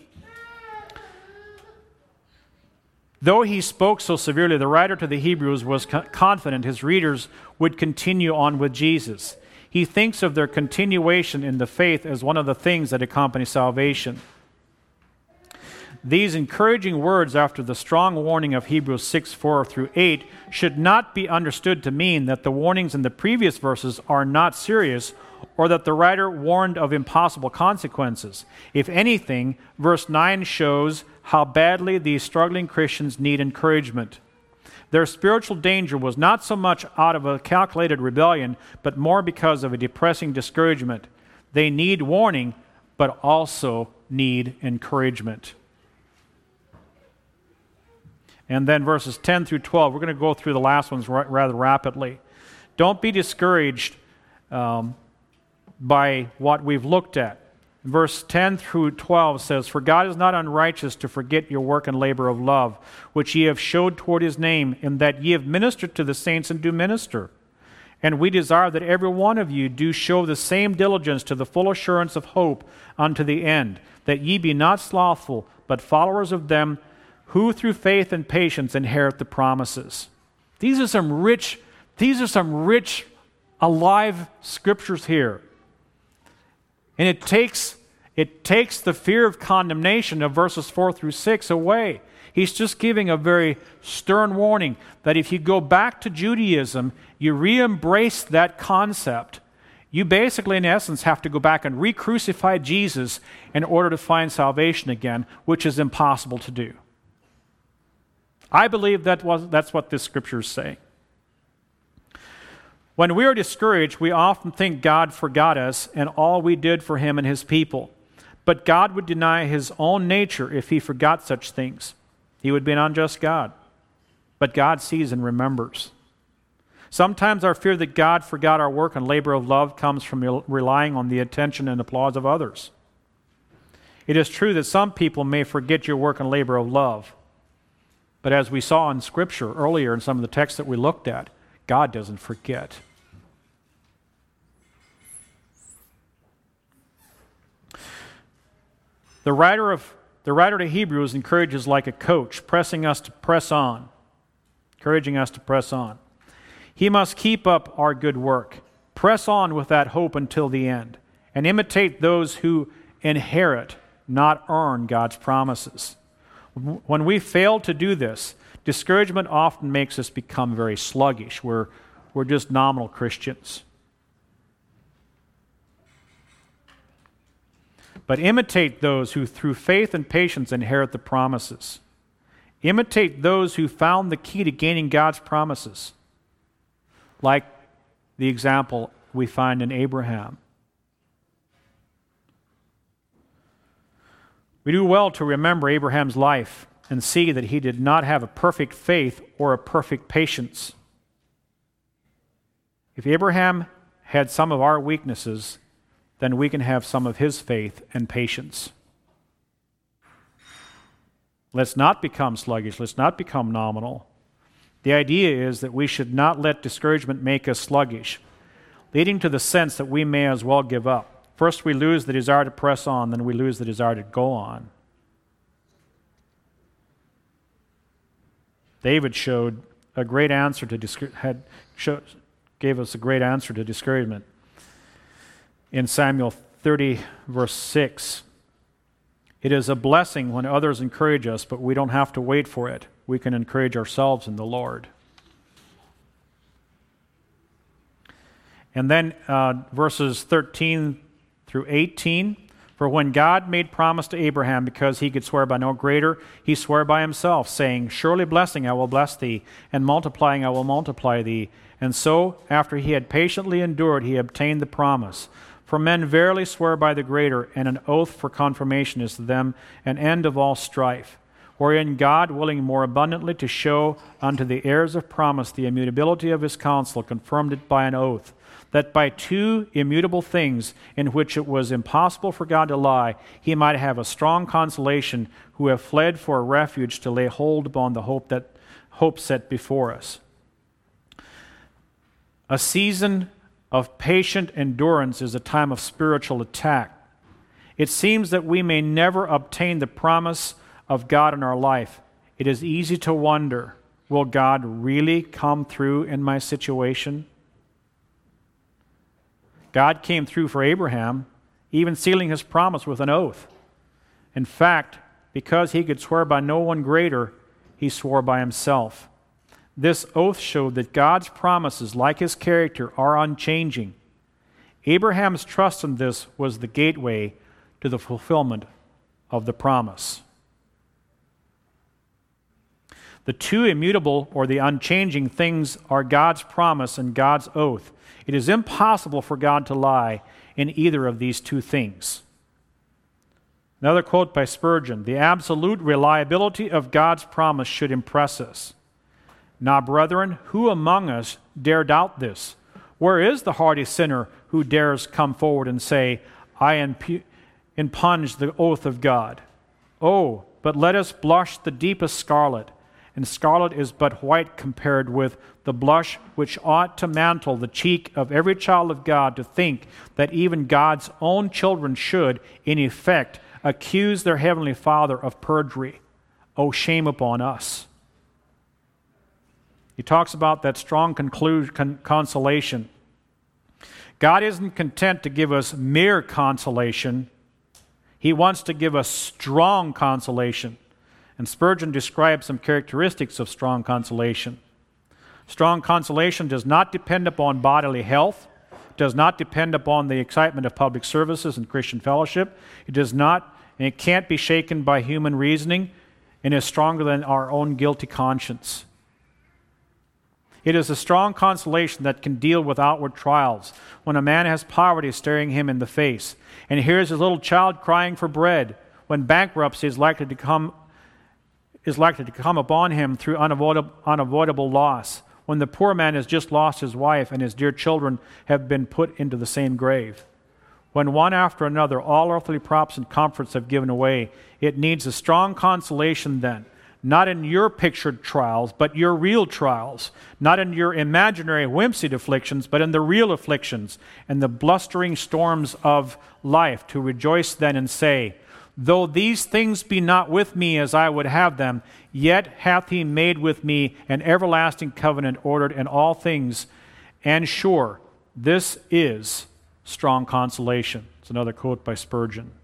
Though he spoke so severely, the writer to the Hebrews was confident his readers would continue on with Jesus. He thinks of their continuation in the faith as one of the things that accompany salvation. These encouraging words after the strong warning of Hebrews 6:4 through 8 should not be understood to mean that the warnings in the previous verses are not serious, or that the writer warned of impossible consequences. If anything, verse 9 shows how badly these struggling Christians need encouragement. Their spiritual danger was not so much out of a calculated rebellion, but more because of a depressing discouragement. They need warning, but also need encouragement. And then verses 10 through 12, we're going to go through the last ones rather rapidly. Don't be discouraged by what we've looked at. Verse 10 through 12 says, "For God is not unrighteous to forget your work and labor of love, which ye have showed toward his name, in that ye have ministered to the saints and do minister. And we desire that every one of you do show the same diligence to the full assurance of hope unto the end, that ye be not slothful, but followers of them who through faith and patience inherit the promises." These are some rich, alive scriptures here. And it takes the fear of condemnation of verses 4 through 6 away. He's just giving a very stern warning that if you go back to Judaism, you re-embrace that concept, you basically, in essence, have to go back and re-crucify Jesus in order to find salvation again, which is impossible to do. I believe that's what this scripture is saying. When we are discouraged, we often think God forgot us and all we did for him and his people. But God would deny his own nature if he forgot such things. He would be an unjust God. But God sees and remembers. Sometimes our fear that God forgot our work and labor of love comes from relying on the attention and applause of others. It is true that some people may forget your work and labor of love. But as we saw in Scripture earlier in some of the texts that we looked at, God doesn't forget. The writer to Hebrews encourages like a coach, pressing us to press on, encouraging us to press on. He must keep up our good work, press on with that hope until the end, and imitate those who inherit, not earn God's promises. When we fail to do this, discouragement often makes us become very sluggish. We're just nominal Christians. But imitate those who through faith and patience inherit the promises. Imitate those who found the key to gaining God's promises, like the example we find in Abraham. We do well to remember Abraham's life and see that he did not have a perfect faith or a perfect patience. If Abraham had some of our weaknesses, then we can have some of his faith and patience. Let's not become sluggish. Let's not become nominal. The idea is that we should not let discouragement make us sluggish, leading to the sense that we may as well give up. First we lose the desire to press on, then we lose the desire to go on. David showed a great answer to gave us a great answer to discouragement. In Samuel 30, verse 6, it is a blessing when others encourage us, but we don't have to wait for it. We can encourage ourselves in the Lord. And then verses 13 through 18, for when God made promise to Abraham, because he could swear by no greater, he swore by himself, saying, surely blessing I will bless thee, and multiplying I will multiply thee. And so, after he had patiently endured, he obtained the promise. For men verily swear by the greater, and an oath for confirmation is to them an end of all strife. Wherein God, willing more abundantly to show unto the heirs of promise the immutability of his counsel, confirmed it by an oath, that by two immutable things in which it was impossible for God to lie, he might have a strong consolation who have fled for a refuge to lay hold upon the hope set before us. A season of patient endurance is a time of spiritual attack. It seems that we may never obtain the promise of God in our life. It is easy to wonder, will God really come through in my situation? God came through for Abraham, even sealing his promise with an oath. In fact, because he could swear by no one greater, he swore by himself. This oath showed that God's promises, like his character, are unchanging. Abraham's trust in this was the gateway to the fulfillment of the promise. The two immutable or the unchanging things are God's promise and God's oath. It is impossible for God to lie in either of these two things. Another quote by Spurgeon, the absolute reliability of God's promise should impress us. Now, brethren, who among us dare doubt this? Where is the hardy sinner who dares come forward and say, I impugn the oath of God. Oh, but let us blush the deepest scarlet, and scarlet is but white compared with the blush which ought to mantle the cheek of every child of God, to think that even God's own children should, in effect, accuse their heavenly Father of perjury. Oh, shame upon us. He talks about that strong consolation. God isn't content to give us mere consolation. He wants to give us strong consolation. And Spurgeon describes some characteristics of strong consolation. Strong consolation does not depend upon bodily health, does not depend upon the excitement of public services and Christian fellowship. It does not, and it can't be shaken by human reasoning, and is stronger than our own guilty conscience. It is a strong consolation that can deal with outward trials. When a man has poverty staring him in the face, and hears his little child crying for bread, when bankruptcy is likely to come upon him through unavoidable loss, when the poor man has just lost his wife and his dear children have been put into the same grave. When one after another all earthly props and comforts have given away, it needs a strong consolation then, not in your pictured trials, but your real trials, not in your imaginary whimsied afflictions, but in the real afflictions and the blustering storms of life, to rejoice then and say, though these things be not with me as I would have them, yet hath he made with me an everlasting covenant ordered in all things, and sure, this is strong consolation. It's another quote by Spurgeon.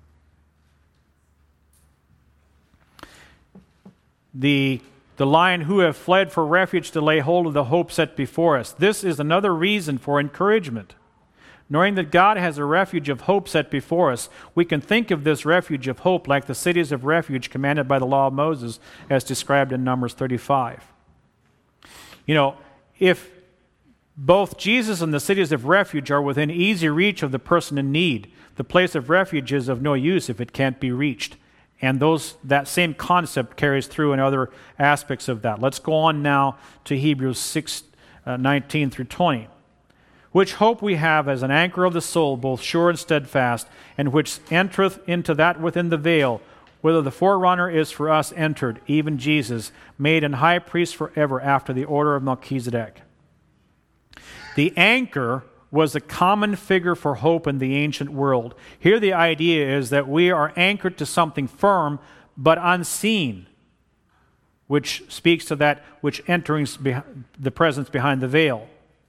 The line, who have fled for refuge to lay hold of the hope set before us. This is another reason for encouragement. Knowing that God has a refuge of hope set before us, we can think of this refuge of hope like the cities of refuge commanded by the law of Moses, as described in Numbers 35. You know, if both Jesus and the cities of refuge are within easy reach of the person in need, the place of refuge is of no use if it can't be reached. And that same concept carries through in other aspects of that. Let's go on now to Hebrews 6:19 through 20. Which hope we have as an anchor of the soul, both sure and steadfast, and which entereth into that within the veil, whither the forerunner is for us entered, even Jesus, made an high priest forever after the order of Melchizedek. The anchor was a common figure for hope in the ancient world. Here the idea is that we are anchored to something firm but unseen, which speaks to that which enters the presence behind the veil.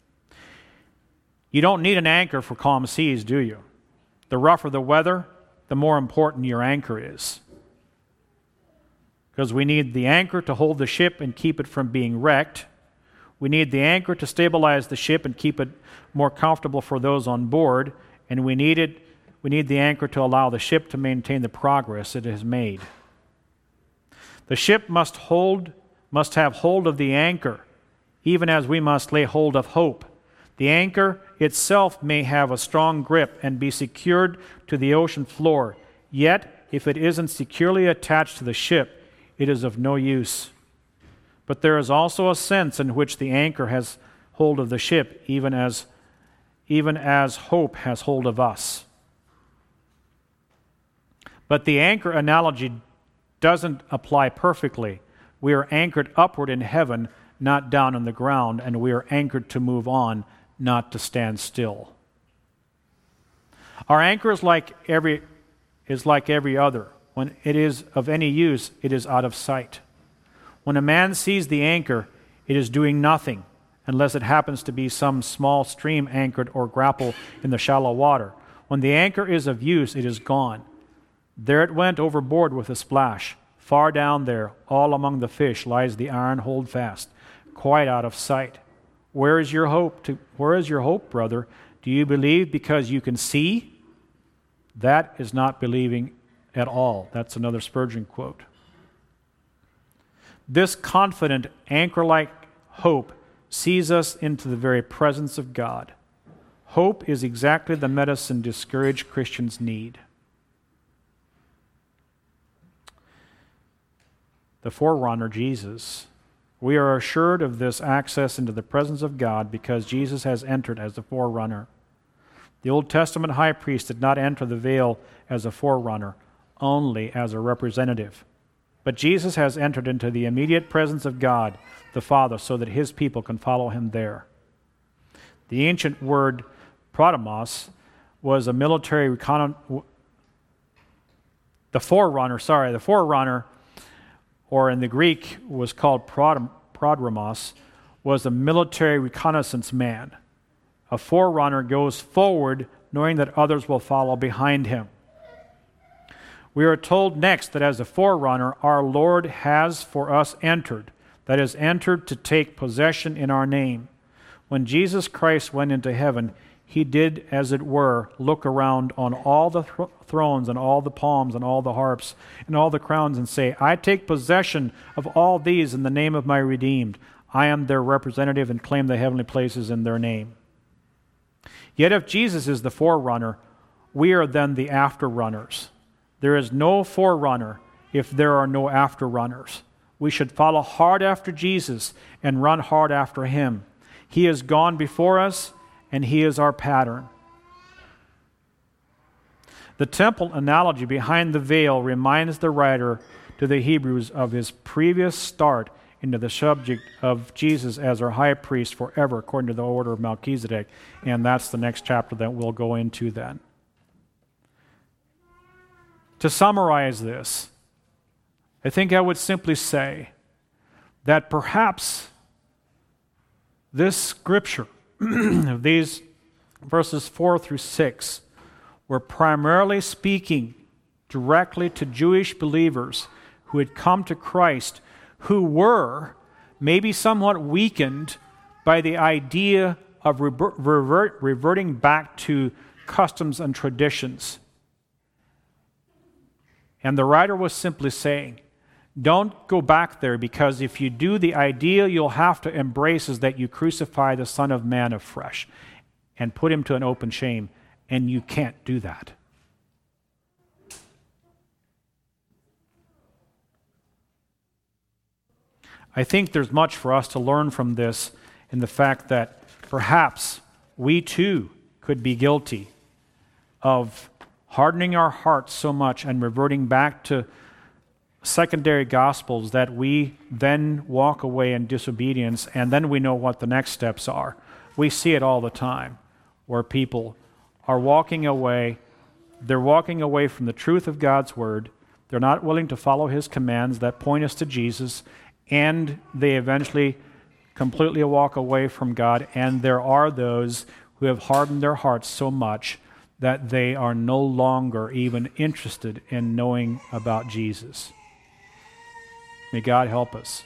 You don't need an anchor for calm seas, do you? The rougher the weather, the more important your anchor is. Because we need the anchor to hold the ship and keep it from being wrecked. We need the anchor to stabilize the ship and keep it more comfortable for those on board. And we need the anchor to allow the ship to maintain the progress it has made. The ship must have hold of the anchor, even as we must lay hold of hope. The anchor itself may have a strong grip and be secured to the ocean floor, yet if it isn't securely attached to the ship, it is of no use. But there is also a sense in which the anchor has hold of the ship, even as hope has hold of us. But the anchor analogy doesn't apply perfectly. We are anchored upward in heaven, not down on the ground, and we are anchored to move on, not to stand still. Our anchor is like every other. When it is of any use, it is out of sight. When a man sees the anchor, it is doing nothing, unless it happens to be some small stream anchored or grapple in the shallow water. When the anchor is of use, it is gone. There it went overboard with a splash. Far down there, all among the fish, lies the iron holdfast, quite out of sight. Where is your hope, brother? Do you believe because you can see? That is not believing at all. That's another Spurgeon quote. This confident, anchor-like hope sees us into the very presence of God. Hope is exactly the medicine discouraged Christians need. The forerunner, Jesus. We are assured of this access into the presence of God because Jesus has entered as the forerunner. The Old Testament high priest did not enter the veil as a forerunner, only as a representative. But Jesus has entered into the immediate presence of God, the Father, so that his people can follow him there. The ancient word prodromos was a military the forerunner, or in the Greek was called prodromos, was a military reconnaissance man. A forerunner goes forward knowing that others will follow behind him. We are told next that as a forerunner, our Lord has for us entered, that is, entered to take possession in our name. When Jesus Christ went into heaven, he did, as it were, look around on all the thrones and all the palms and all the harps and all the crowns and say, I take possession of all these in the name of my redeemed. I am their representative and claim the heavenly places in their name. Yet if Jesus is the forerunner, we are then the afterrunners. There is no forerunner if there are no afterrunners. We should follow hard after Jesus and run hard after him. He has gone before us, and he is our pattern. The temple analogy behind the veil reminds the writer to the Hebrews of his previous start into the subject of Jesus as our high priest forever, according to the order of Melchizedek. And that's the next chapter that we'll go into then. To summarize this, I think I would simply say that perhaps this scripture, these verses 4 through 6, were primarily speaking directly to Jewish believers who had come to Christ, who were maybe somewhat weakened by the idea of reverting back to customs and traditions. And the writer was simply saying, don't go back there, because if you do, the idea you'll have to embrace is that you crucify the Son of Man afresh and put him to an open shame, and you can't do that. I think there's much for us to learn from this in the fact that perhaps we too could be guilty of hardening our hearts so much and reverting back to secondary gospels that we then walk away in disobedience, and then we know what the next steps are. We see it all the time, where people are walking away. They're walking away from the truth of God's word. They're not willing to follow his commands that point us to Jesus, and they eventually completely walk away from God. And there are those who have hardened their hearts so much that they are no longer even interested in knowing about Jesus. May God help us.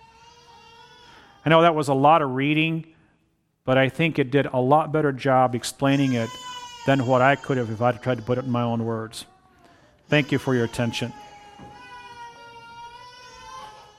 I know that was a lot of reading, but I think it did a lot better job explaining it than what I could have if I'd tried to put it in my own words. Thank you for your attention.